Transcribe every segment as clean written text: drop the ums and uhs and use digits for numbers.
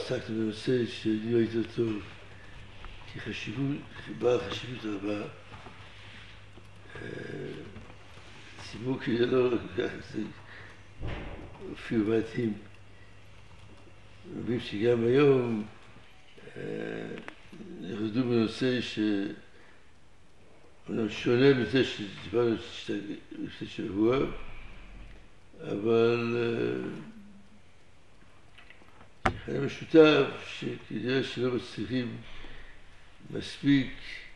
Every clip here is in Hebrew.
עסקת בנושא שאני ראיתי אותו בעל חשיבות רבה. סיפור כזה לא הופיעו מעטים. רבים שגם היום ירדו בנושא שונה מזה שדיברנו לפני שבוע, אבל היה משותף שכנראה שלא מצליחים מספיק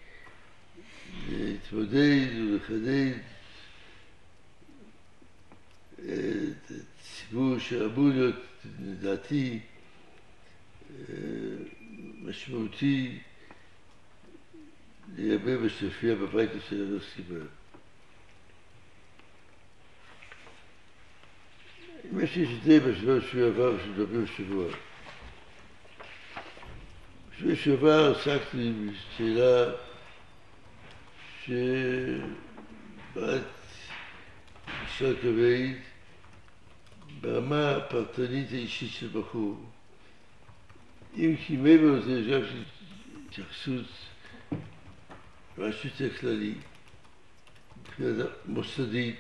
להתמודד ולחדד את הציבור שאמור להיות, לדעתי, משמעותי לגבי מה שהופיע בבית של הנושאים האלה. אם יש די בשבוע שעבר ושמדברים בשבוע. בשבוע שעבר עסקתי בשאלה שבאת לשאול כבד ברמה הפרטנית האישית של בחור. אם כי מעבר לזה יש גם התייחסות משהו יותר כללי, מבחינה מוסדית,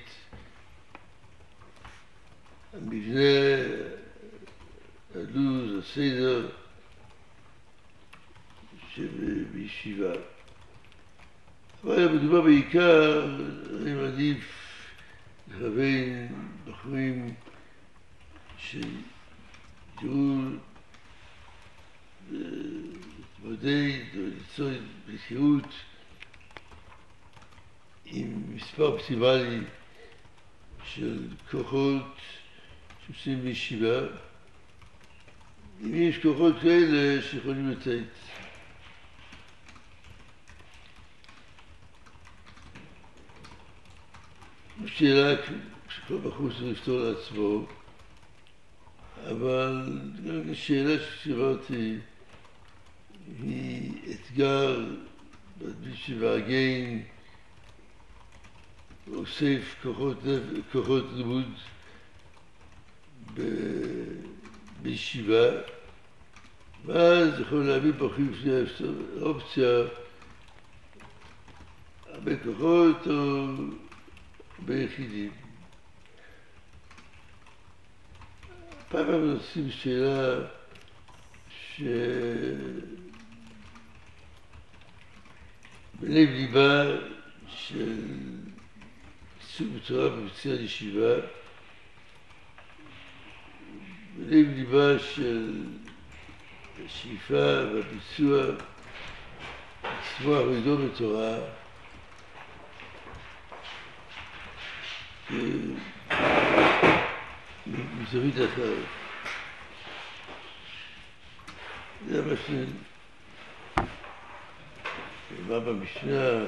המבנה, הלו"ז, הסדר שבישיבה. אבל מדובר בעיקר, אני מעדיף לכוון בחורים שיראו להתמודד או ליצור בקיאות עם מספר אופטימלי של כוחות שעושים בישיבה. אם יש כוחות כאלה שיכולים לתת. שאלה שכל בחור צריך לפתור לעצמו, אבל השאלה ששאלתי היא אתגר שמארגן ואוסף כוחות לימוד בישיבה, ואז יכול להביא בחורים לפני אופציה הרבה כוחות או הרבה יחידים. פעם אנחנו עושים שאלה בלב ליבה של עיסוק בתורה במציאת ישיבה, בלב ליבה של השאיפה והביצוע לצמוח ולגדול בתורה, מזווית אחרת. זה מה שנאמר במשנה,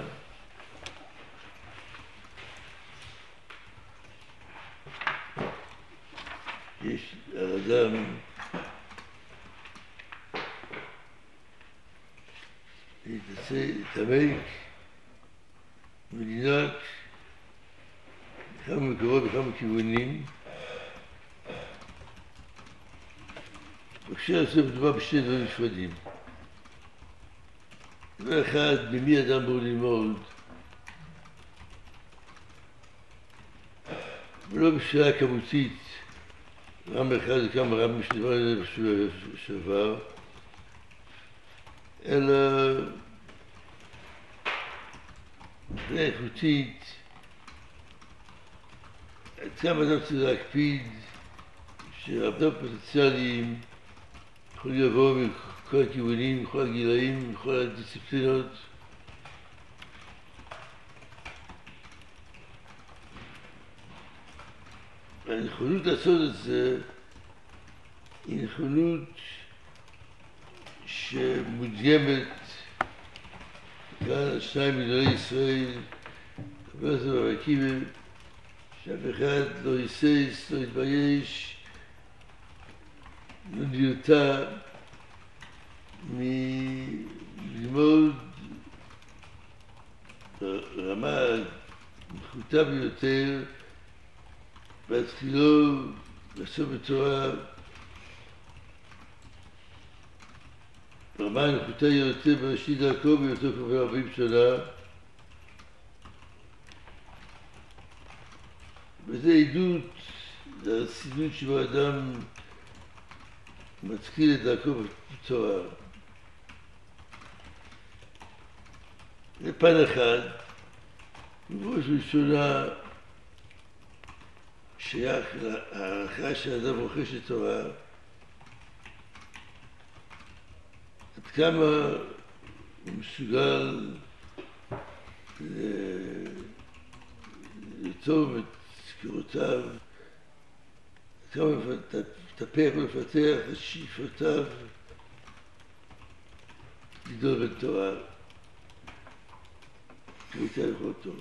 יש האדם להתעמק ולנהג בכמה מקורות, בכמה כיוונים. בבקשה לעשות מדובר בשני דברים נפרדים. דבר אחד, במי אדם בוא ללמוד, ולא בשאלה כמותית, רם אחד וכמה רם שדיבר על זה בשעבר, אלא מבחינה איכותית, עד כמה אדם צריך להקפיד שעבדים פוטנציאליים יכולים לבוא מכל הכיוונים, מכל הגילאים, מכל הדיסציפלינות. הנכונות לעשות את זה היא נכונות שמודגמת כאן על 2 מיליוני ישראל, דבר זה ברקיבים, שאף אחד לא היסס, לא יתבייש, לא נרתע מללמוד ברמה נחותה ביותר, בהתחילו לעסוק בתורה רמה נחותה יותר בראשית דרכו בהיותו כבר 40 שנה, וזה עדות לחסידות שבו אדם מתחיל את דרכו בתורה. זה פן אחד, ובראש ראשונה שייך להערכה שהאדם רוכש את תורה, עד כמה הוא מסוגל לטוב את סקירותיו, עד כמה לטפח ולפתח את שאיפותיו לגדול בתורה כמיטב יכולתו.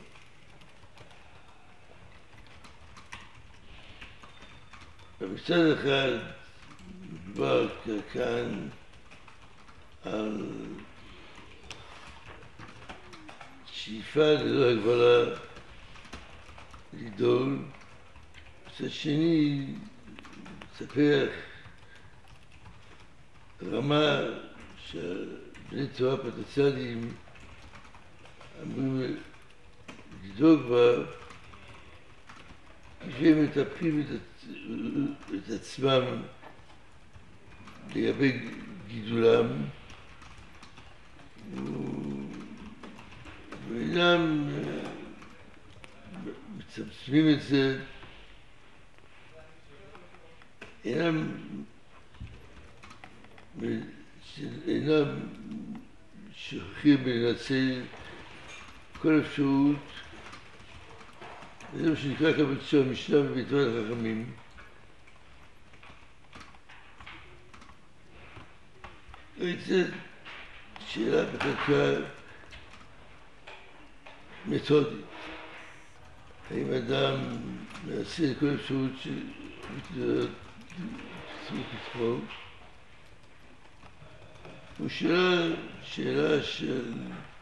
ומצד אחד מדובר כאן על שאיפה ללא הגבלה לגדול, מצד שני לספח רמה שבני תורה פוטנציאליים אמורים לדאוג בה, כשהם מטפחים את עצמם לגבי גידולם, ואינם מצמצמים את זה, אינם שוכחים לנצל כל אפשרות. וזה מה שנקרא כבצוע המשנה בדברי החכמים. וזו שאלה בחלקה מתודית. האם אדם מנסה כל אפשרות שצריך לתפור? הוא שאלה של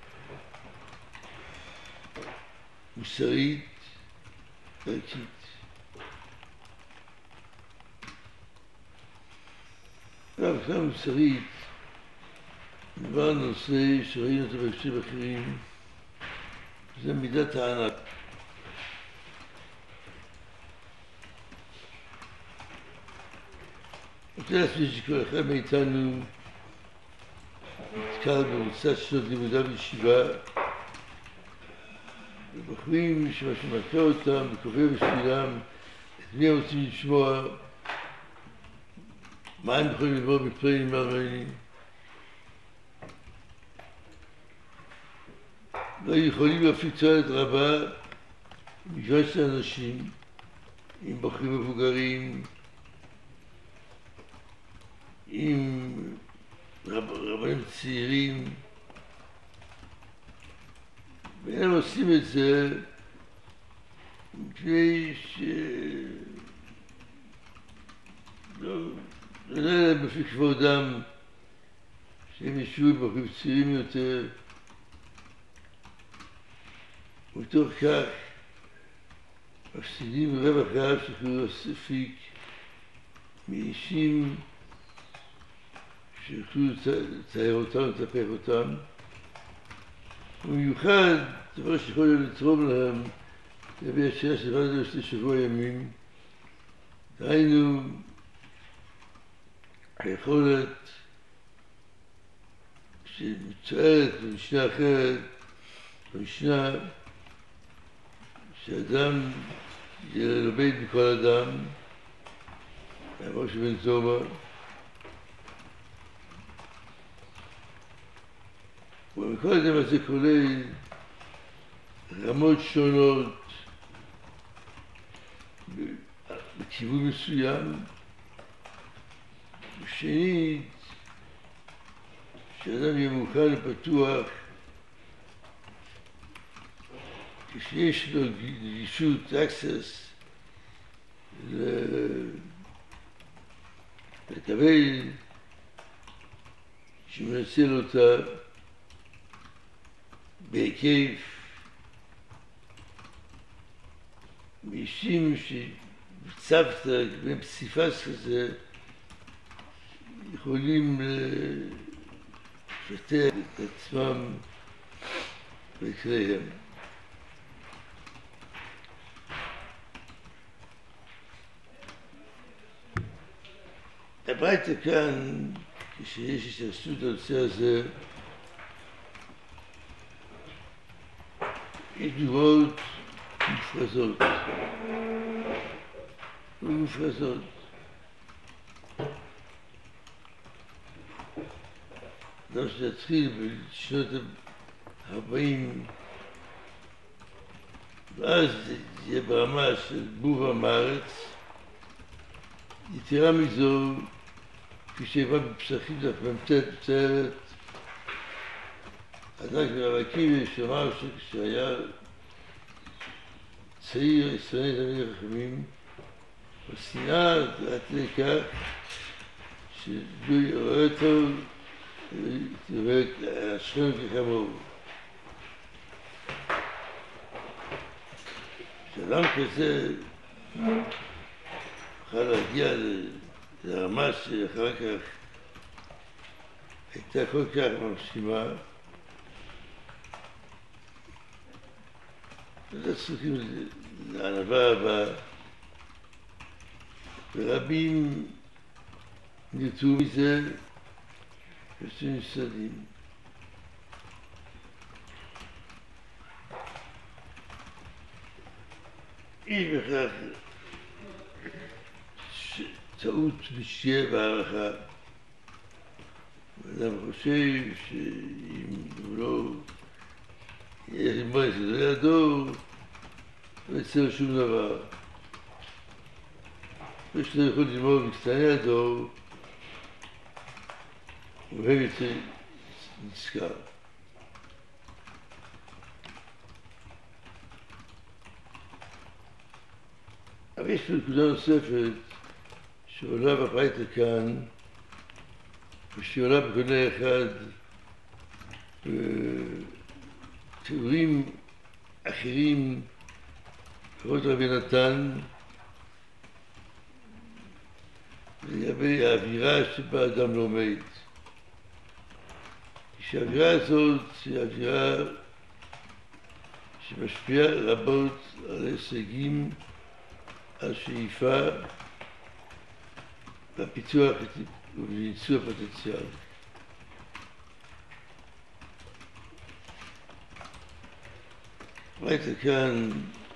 מוסרית, ערכית. מבחינה מוסרית, מדובר נושא שראינו אותו בהקשרים אחרים, זה מידת הענק. אני רוצה להסביר שכל אחד מאיתנו נתקל במוצאת שנות לימודיו בישיבה, ובחורים שמנחה אותם וקובע בשבילם את מי הם רוצים לשמוע, מה הם יכולים ללמוד מפלאים מארמנים. לא יכולים להפיק תועלת רבה מגוון של אנשים, עם בחורים מבוגרים, עם רבנים צעירים, ואינם עושים את זה מפני לא יודע לפי כבודם שהם ישבו עם בחורים צעירים יותר, ומתוך כך מפסידים רווח רב שיוכלו להפיק מאישים שיוכלו לצייר אותם, לטפח אותם, ובמיוחד דבר שיכול לתרום להם להביא השאלה שדיברתי עליה שבוע ימים, דהיינו היכולת שמצוירת במשנה אחרת, במשנה שאדם ילמד מכל אדם, מאמר של בן זומא, ומכל אדם הזה כולל רמות שונות בכיוון מסוים, ושנית, שאדם יהיה מוכן ופתוח כשיש לו גישות, access, לקבל שמנצל אותה בהיקף מאישים שבצוותא, בפסיפס כזה, יכולים לפתח את עצמם ויקריהם. הביתה כאן, כשיש התייחסות לנושא הזה, יש דוגמאות מופרזות. ומופרזות. דבר שנתחיל בשנות ה-40, ואז זה יהיה ברמה של בוב עם הארץ. יתרה מזו, כפי שהבא בפסחים מציירת, אדם כמו רב עקיבא שאמר שכשהיה צעיר, ישראל תלמידי חכמים, השנאה עד כדי כך שלא רואה אותו השכם כחמור. שאדם כזה יוכל להגיע לרמה שאחר כך הייתה כל כך מרשימה, וזה צריכים לענווה הבאה, ורבים נרתעו מזה ועשו נפסדים. יש בכך טעות בשתייה בהערכה. אדם חושב שאם הוא לא יהיה ללמוד את גדולי הדור, לא יצא לו שום דבר. ושלא יכול ללמוד מקטני הדור, ובהם יצא נזכר. אבל יש פה נקודה נוספת שעולה בביתה כאן, ושעולה בקונה אחד תיאורים אחרים, לפחות רבי נתן, לגבי האווירה שבה אדם לומד. שהאווירה הזאת היא אווירה שמשפיעה רבות על הישגים, על שאיפה והפיתוח וביצוע פוטנציאל. ראית כאן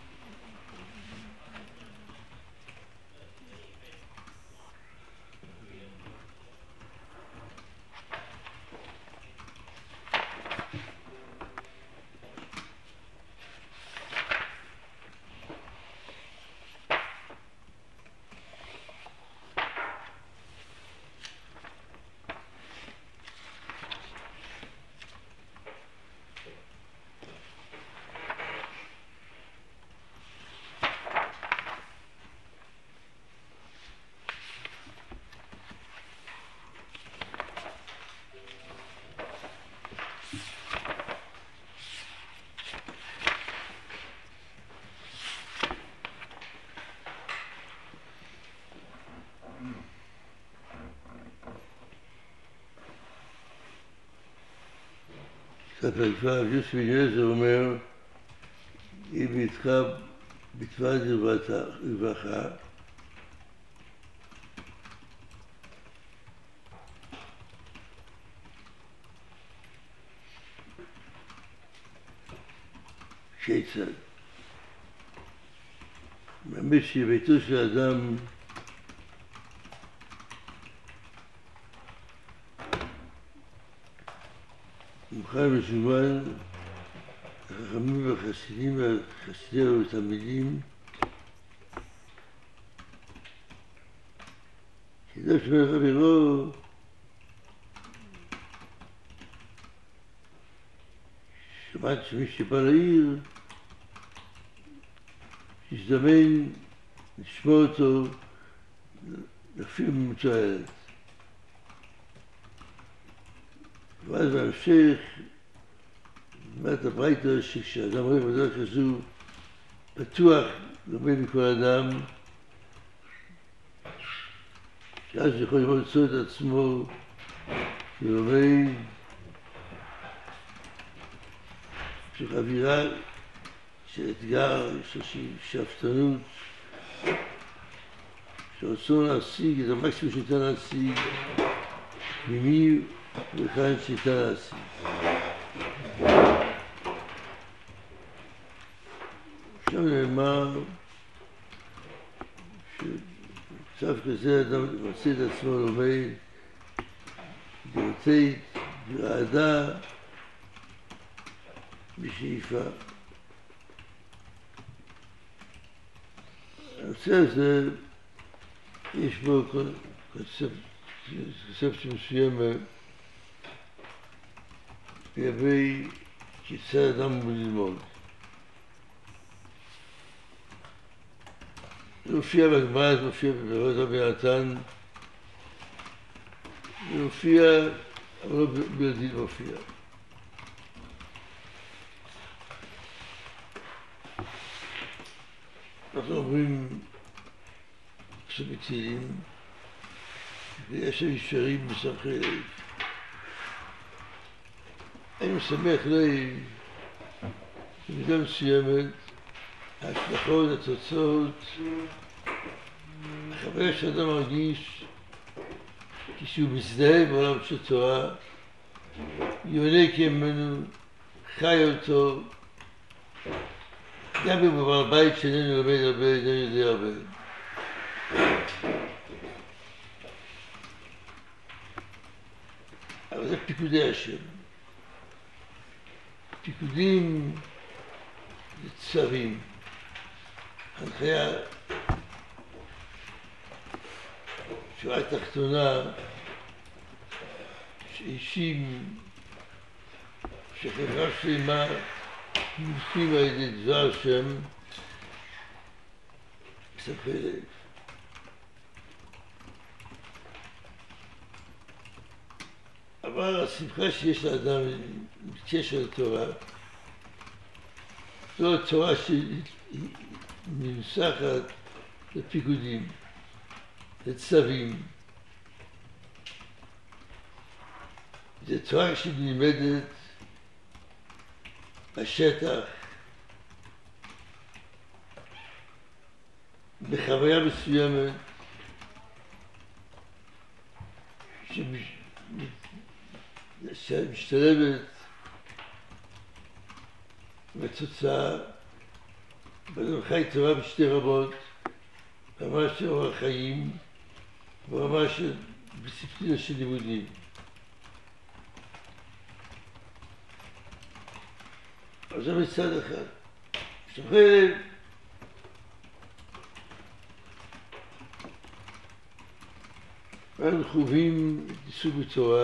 בפרק ו' יוסף בן אליעזר אומר, אם ביתך בתוואי רווחה, כיצד? באמת שביתו של אדם מוכן וזומן, החכמים והחסידים והחסידים והתלמידים, כדאי שומע חברו שמעת שמי שבא לעיר שיזדמן לשמוע אותו לפי ממוצע הילד. ואז בהמשך, באמת הברייתא שכשאדם רואה בדרך כזו, פתוח לומד מכל אדם, שאז יכול למצוא את עצמו ולומד של אווירה של אתגר, של שאפתנות, שרצון להשיג את המקסימום שניתן להשיג, ממי וכאן שניתן להשיג. עכשיו נאמר שבמצב כזה אדם מוצא את עצמו לומד גרטית ורעדה בשאיפה. הנושא הזה יש בו קונספציה מסוימת לגבי כיצד אדם אמור ללמוד. זה מופיע בגמרא, זה מופיע בברות רבי נתן, זה מופיע, אבל לא בלעדית מופיע. אנחנו אומרים שבתהילים, יש ישרים משמחי לב. אני משמח לב במידה מסוימת, ההשלכות, התוצאות, החוויה שאדם מרגיש כשהוא מזדהה בעולם של תורה, יונק ממנו, חי אותו, גם אם הוא בבית שאיננו לומד הרבה, איננו יודע הרבה. אבל זה פיקודי השם. פיקודים זה צווים. הנחיה, שורה תחתונה, שאישים, שחברה שלמה, מופים על ידי דבר השם, מספר לב. אבל השמחה שיש לאדם בקשר לתורה, זו התורה שנמסחת לפיקודים, לצווים. זו תורה שנלמדת בשטח, בחוויה מסוימת, שמשתלבת בתוצאה, ואדם חי תורה בשתי רמות, ברמה של אורח חיים, ברמה של דיסציפלינה של לימודים. אז זה מצד אחד. שוכר, אנחנו חווים את עיסוק בתורה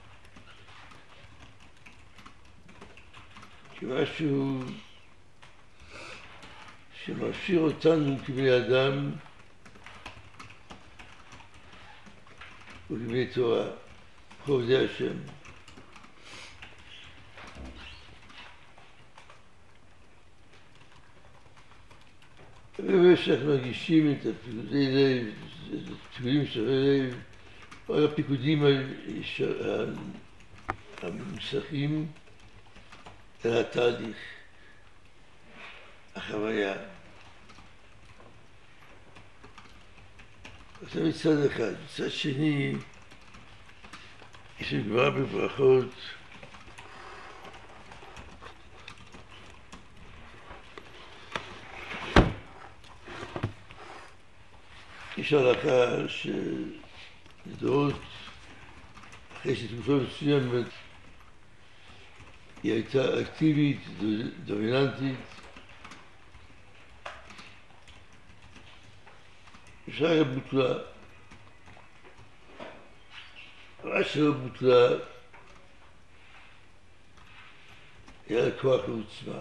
כמשהו שמאפשר אותנו כבני אדם וכבני תורה, עובדי השם. ובמשך מרגישים את הפיקודי לב, את הפיקודים של הלב, או הפיקודים הממוסכים על התהליך, החוויה. זה מצד אחד. מצד שני, יש גמרא בברכות, יש הלכה שלדורות, אחרי שתקופה מסוימת, היא הייתה אקטיבית, דומיננטית. אפשר בוטלה. מה שלא בוטלה, היה לה כוח ועוצמה.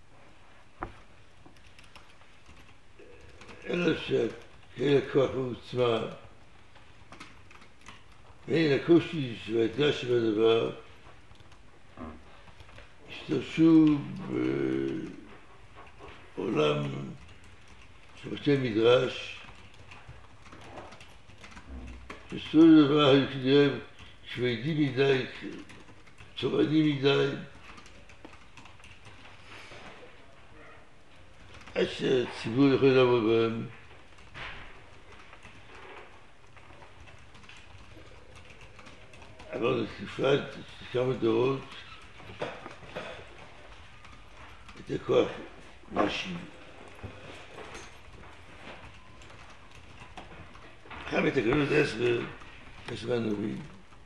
אלא שהיה לה כוח ועוצמה, ואין הקושי והאתגר שבדבר, השתמשו בעולם של בתי מדרש, בסופו של דבר היו כנראה כבדים מדי, צורנים מדי, עד שהציבור יכול לעבוד בהם. עברנו תקופת כמה דורות את הכוח נשי. אחר בתקנות 10 הנביאים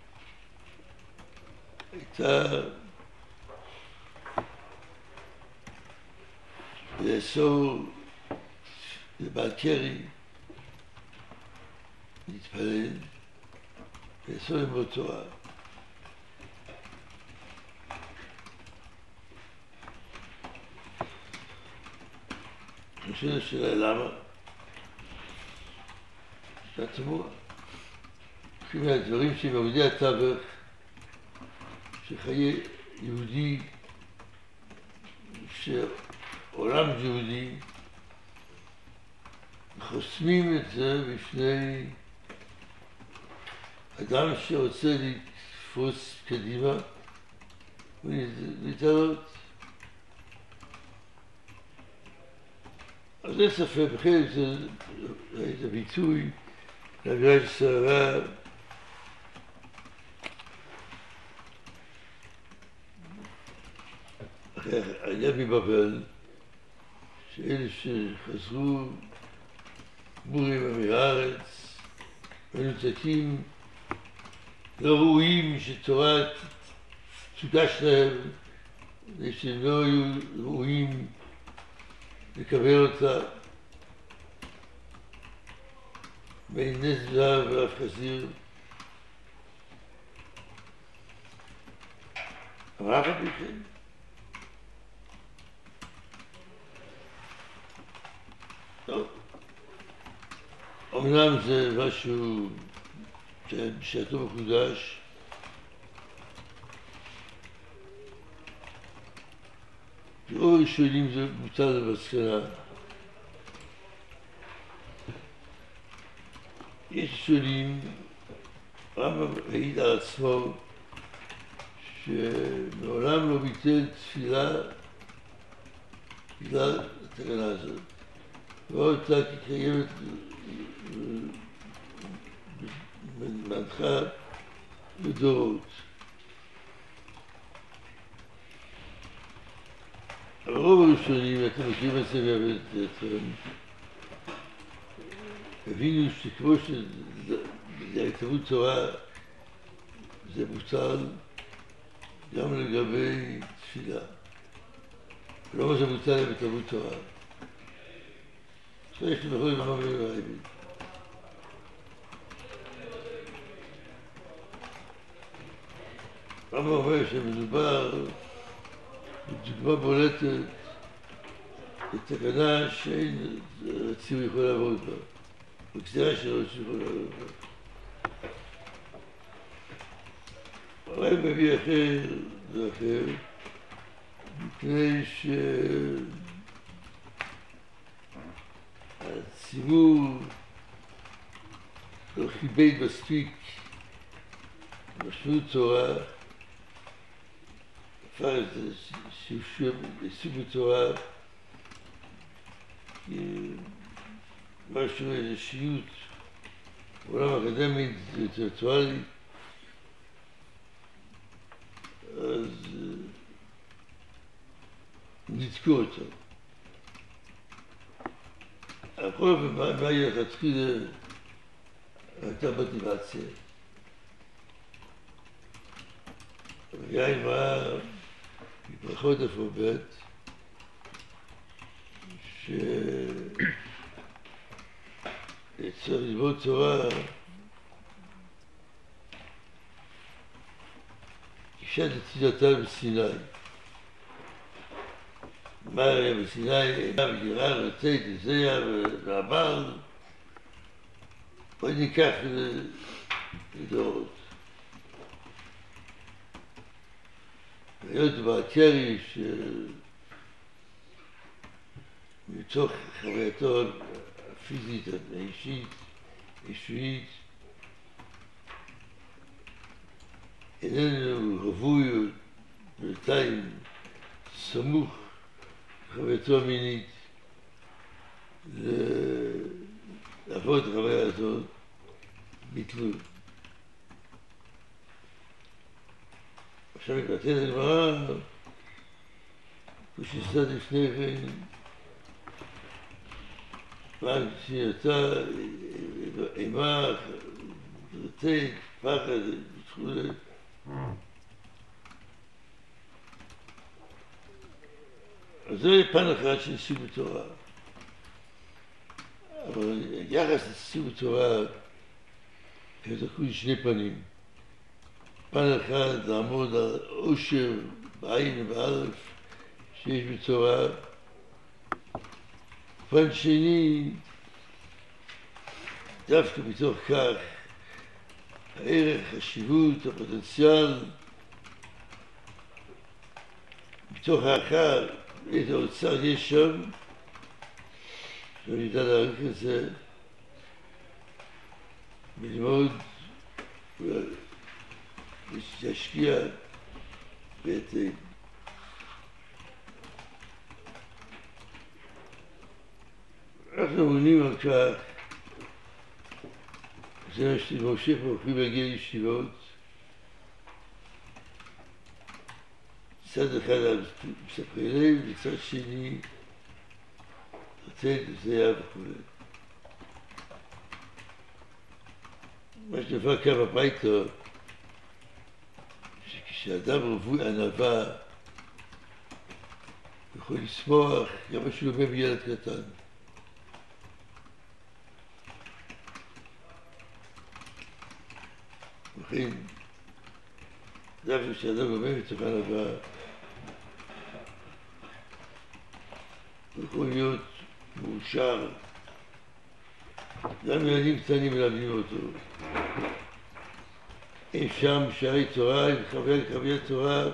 הייתה לאסור לבעל קרי להתפלל, לאסור ללמוד תורה. נשאלת השאלה למה? שאלה תמוהה. לפי מהדברים שהם עמודי התווך שחיי יהודי, שעולם יהודי, חוסמים את זה בפני אדם שרוצה לתפוס קדימה ולהתעלות. אז אין ספק, בחלק זה ביטוי לאווירת הסערה אחרי העלייה מבבל, שאלה שחזרו בורים מהארץ, מנותקים, לא ראויים שתורה תוגש להם, שהם לא היו ראויים לקבל אותה בין נס זהב ואף חזיר. אבל אף על פי כן טוב, אמנם זה משהו שבשעתו מקודש, רוב הראשונים זה מותר למסקנה. יש ראשונים, הרמב"ם העיד על עצמו שמעולם לא ביטל תפילה בגלל התקנה הזאת. ועוד אותה כקיימת מנחה לדורות. אבל רוב הראשונים, אתם מכירים את זה מהבטרם, הבינו שכמו שלהכתבות תורה זה מותר גם לגבי תפילה. לא מה זה מותר לכתבות תורה. עכשיו יש לי בכל דבר מהרעיבים. רמב"ם אומר שמדובר בדוגמה בולטת בתקנה שאין הציבור יכול לעבוד בה, בגזירה שלא יכול לעבוד בה. הרב מביא אחר ואחר, מפני שהציבור לא כיבד מספיק משמעות תורה, הפך את זה עיסוק בתורה משהו איזושהיות בעולם אקדמי אינטלקטואלי, אז ניתקו אותו. הכל מה יתחיל הייתה מוטיבציה. ויין מה בברכות אפובט שצריך ללמוד תורה אישה נתינתה בסיני. מה היה בסיני? היה בגירה רצית לזיה והבעל, בואי ניקח לדורות. היות בעקרי שמתוך חווייתו הפיזית, האישית, אישית, איננו רווי בינתיים סמוך לחווייתו המינית, לעבור את החוויה הזאת, ביטלו. עכשיו מתבטאת הגמרא, כמו שהזכרתי לפני כן, פעם שיצא אימה, רצית, פחד, וכו'. אז זה פן אחד של ניסוי בתורה. אבל יחס לניסוי בתורה, הם זכו שני פנים. פן אחד לעמוד על עושר בעין ובאלף שיש בתורה. פן שני, דווקא מתוך כך, הערך, החשיבות, הפוטנציאל, מתוך האחר, איזה האוצר יש שם, שאני יודע להעריך את זה, וללמוד ולהשקיע בהתאם. אנחנו מונים על כך, זה מה שמשה פה הולכים להגיע לישיבות, צד אחד מספרי לב, וצד שני לתת לזהה וכו'. מה שדבר כאן בביתה, שכשאדם רווי ענווה, הוא יכול לשמוח גם מה שהוא לומד בילד קטן. וכן, דווקא כשאדם לומד מתוך ענווה, הוא יכול להיות מאושר. גם ילדים קטנים מלמדים אותו. אין שם שערי תורה, עם חוויה תורה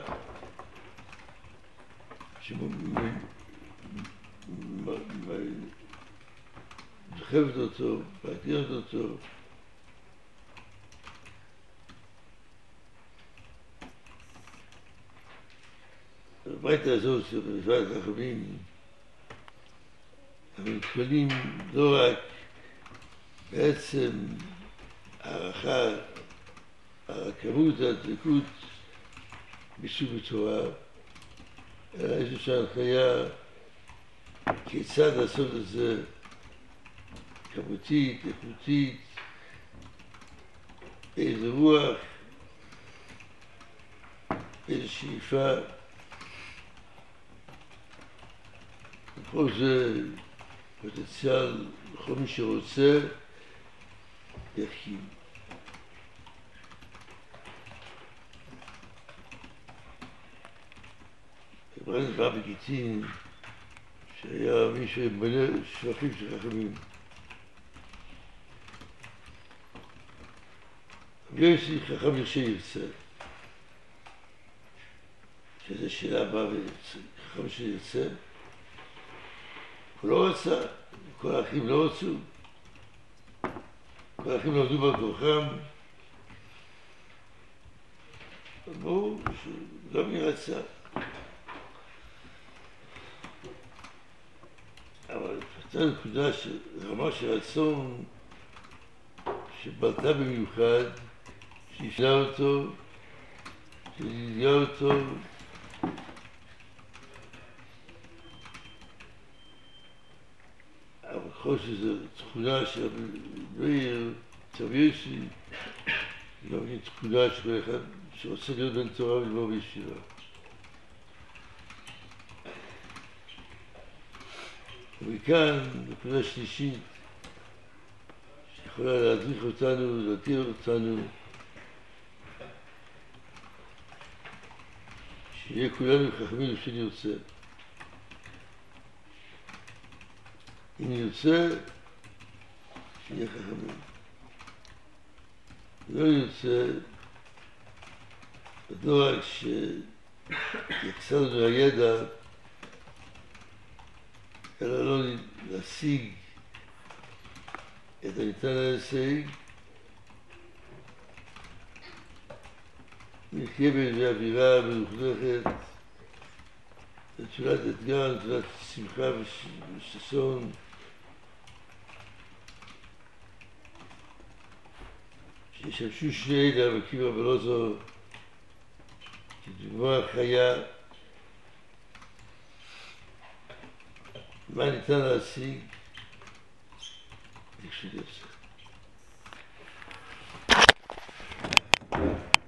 שדוחפת אותו, מעניינת אותו. הביתה הזאת, שבנפרד החכמים, אבל מתפעלים לא רק בעצם הערכה, הכמות, הדבקות בסוג בתורה, אלא איזושהי הנחיה כיצד לעשות את זה כמותית, איכותית, באיזה רוח, באיזה שאיפה. וכל זה פוטנציאל לכל מי שרוצה יחכים. ברנד בא בגיטין שהיה מישהו מלא שבחים של חכמים. ויוסי חכם שירצה, שזו שאלה באה וחכם שירצה. הוא לא רצה, כל האחים לא רצו, כל האחים לא עמדו בכוחם. ברור שגם היא רצה. אבל פתאום נקודה של רמה של רצון שבלטה במיוחד, שהפנה אותו, שהגיעה אותו, אבל בכל שזו תכונה של מאיר, צביוסי, גם היא תכונה של כל אחד שרוצה להיות בן תורה וללמוד בישיבה. ומכאן, נקודה שלישית, שיכולה להדריך אותנו, להתיר אותנו, שיהיה כולנו חכמים שנרצה. אם נרצה, שיהיה חכמים. לא נרצה, לא רק שיצא לנו הידע, אלא לא להשיג את הניתן להשיג, נחיה באווירה מלוכלכת, נטולת אתגר, נטולת שמחה וששון, ישמשו שני אלה, רבי עקיבא ולוזור, כדוגמה חיה, מה ניתן להשיג? תקשיב יוסף.